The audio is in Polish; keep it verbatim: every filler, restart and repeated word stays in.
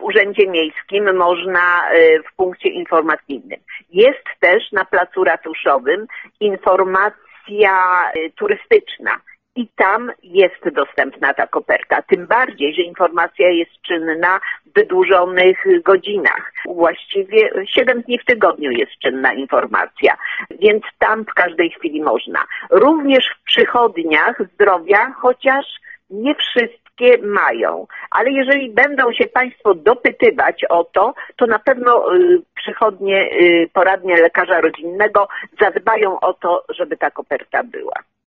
urzędzie miejskim można w punkcie informacyjnym. Jest też na placu ratuszowym informacja turystyczna. I tam jest dostępna ta koperta. Tym bardziej, że informacja jest czynna w wydłużonych godzinach. Właściwie siedem dni w tygodniu jest czynna informacja, więc tam w każdej chwili można. Również w przychodniach zdrowia, chociaż nie wszystkie mają. Ale jeżeli będą się Państwo dopytywać o to, to na pewno y, przychodnie, y, poradnie lekarza rodzinnego zadbają o to, żeby ta koperta była.